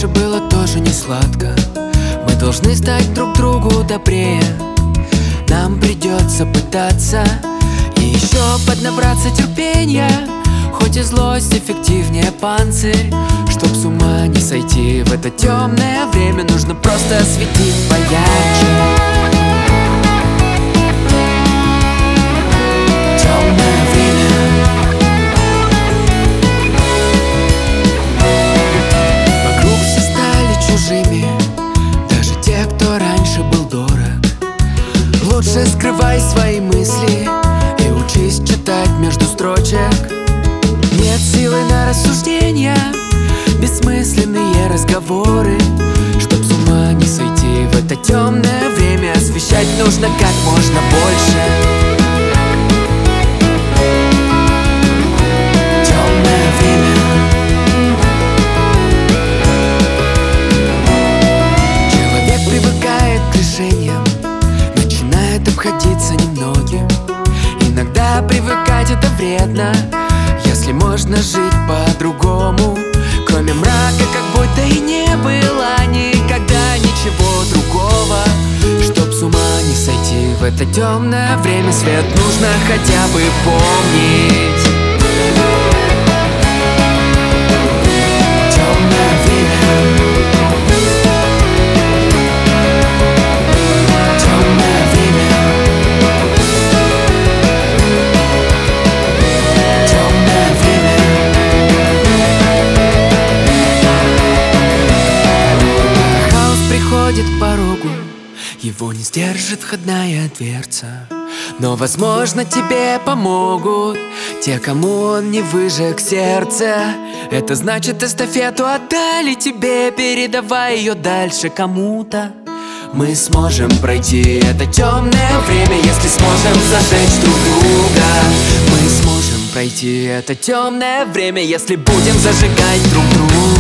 раньше было тоже не сладко. Мы должны стать друг другу добрее. Нам придется пытаться и еще поднабраться терпения. Хоть и злость эффективнее панцирь. Чтоб с ума не сойти в это темное время, нужно просто осветить поярче. Темное время. Вокруг все стали чужими, даже те, кто раньше был дорог. Лучше скрывай свои мысли и учись читать между строчек. Нет силы на рассуждения, бессмысленные разговоры. Чтоб с ума не сойти в это темное время, освещать нужно как можно больше. Темное время. Человек привыкает к решениям, начинает обходиться немногим. Иногда привыкать это вредно, если можно жить по-другому. Кроме мрака, как будто и не было никогда ничего другого. Чтоб с ума не сойти в это темное время, свет нужно хотя бы помнить. Темное время. Темное время. Приходит к порогу, его не сдержит входная дверца. Но, возможно, тебе помогут те, кому он не выжег сердце. Это значит, эстафету отдали тебе, передавай ее дальше кому-то. Мы сможем пройти это темное время, если сможем зажечь друг друга. Мы сможем пройти это темное время, если будем зажигать друг друга.